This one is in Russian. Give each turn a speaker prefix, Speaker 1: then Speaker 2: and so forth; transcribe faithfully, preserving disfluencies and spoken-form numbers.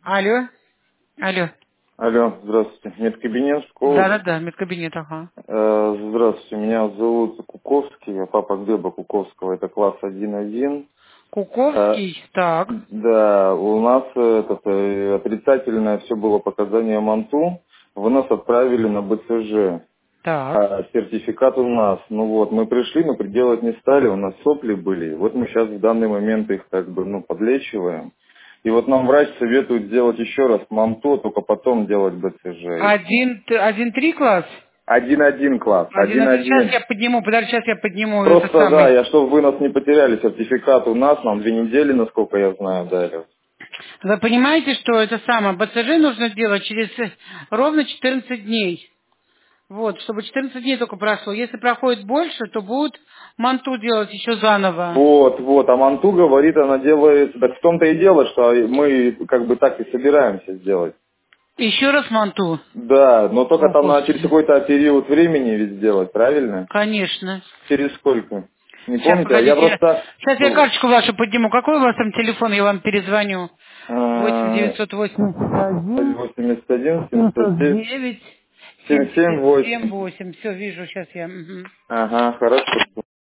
Speaker 1: Алло. Алло.
Speaker 2: Алло, здравствуйте. Медкабинет, школа.
Speaker 1: Да-да-да, медкабинет, ага.
Speaker 2: Э, здравствуйте, меня зовут Куковский, я папа Глеба Куковского, это класс один один. Э,
Speaker 1: Куковский, так.
Speaker 2: да, у нас э, этот, э, отрицательное все было показание МАНТУ, вы нас отправили на БЦЖ.
Speaker 1: Так.
Speaker 2: А сертификат у нас. Ну вот, мы пришли, мы приделать не стали, у нас сопли были. Вот мы сейчас в данный момент их как бы, ну, подлечиваем. И вот нам врач советует сделать еще раз МАНТО, только потом делать БЦЖ.
Speaker 1: Один, т- один три класс?
Speaker 2: Один-один класс,
Speaker 1: Один, один. Сейчас
Speaker 2: один-один.
Speaker 1: я подниму, подожди, сейчас я подниму этот
Speaker 2: Просто, да,
Speaker 1: самый.
Speaker 2: я, чтобы вы нас не потеряли, сертификат у нас, нам две недели, насколько я знаю, дали.
Speaker 1: Вы понимаете, что это самое, БЦЖ нужно делать через э, ровно четырнадцать дней. Вот, чтобы четырнадцать дней только прошло. Если проходит больше, то будут манту делать еще заново.
Speaker 2: Вот, вот, а Манту говорит, она делает, так в том-то и дело, что мы как бы так и собираемся сделать.
Speaker 1: Еще раз манту.
Speaker 2: Да, но только
Speaker 1: О,
Speaker 2: там надо через
Speaker 1: Господи.
Speaker 2: какой-то период времени ведь сделать, правильно?
Speaker 1: Конечно.
Speaker 2: Через сколько? Не
Speaker 1: Сейчас,
Speaker 2: помните? А я
Speaker 1: погодите.
Speaker 2: просто...
Speaker 1: Сейчас я карточку вашу подниму. Какой у вас там телефон? Я вам перезвоню. восемь
Speaker 2: э,
Speaker 1: девятьсот восемьдесят один
Speaker 2: восемьдесят один, семьдесят
Speaker 1: семьсот
Speaker 2: девять,
Speaker 1: девять
Speaker 2: семьдесят семь,
Speaker 1: семьдесят семь
Speaker 2: восемь.
Speaker 1: восемь. Все, вижу, сейчас я. Мгм.
Speaker 2: Ага, хорошо.